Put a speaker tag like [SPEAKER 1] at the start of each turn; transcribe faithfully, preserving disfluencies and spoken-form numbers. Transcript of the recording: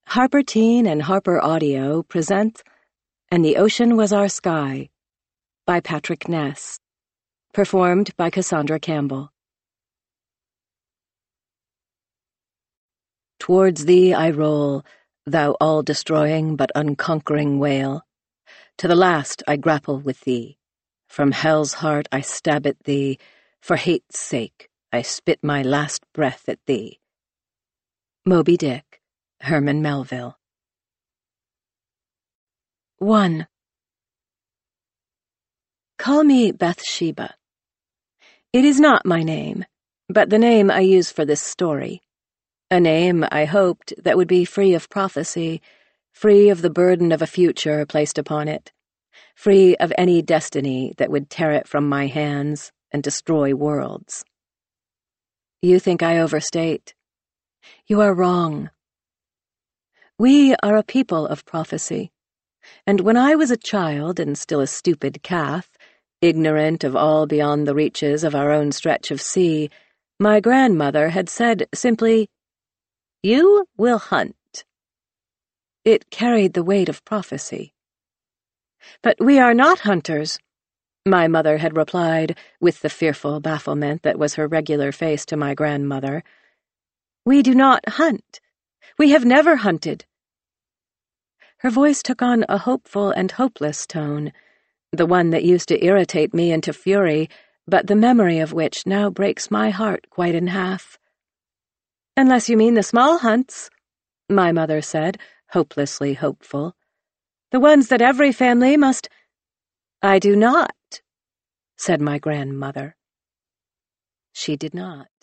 [SPEAKER 1] Harper Teen and Harper Audio present And the Ocean Was Our Sky by Patrick Ness. Performed by Cassandra Campbell. Towards thee I roll, thou all-destroying but unconquering whale. To the last I grapple with thee. From hell's heart I stab at thee. For hate's sake I spit my last breath at thee. Moby Dick, Herman Melville. one. Call me Bathsheba. It is not my name, but the name I use for this story. A name, I hoped, that would be free of prophecy, free of the burden of a future placed upon it, free of any destiny that would tear it from my hands and destroy worlds. You think I overstate. You are wrong. We are a people of prophecy, and when I was a child and still a stupid calf, ignorant of all beyond the reaches of our own stretch of sea, my grandmother had said simply, "You will hunt." It carried the weight of prophecy. "But we are not hunters," my mother had replied, with the fearful bafflement that was her regular face to my grandmother. "We do not hunt. We have never hunted." Her voice took on a hopeful and hopeless tone, the one that used to irritate me into fury, but the memory of which now breaks my heart quite in half. "Unless you mean the small hunts," my mother said, hopelessly hopeful. "The ones that every family must—" "I do not," said my grandmother. She did not.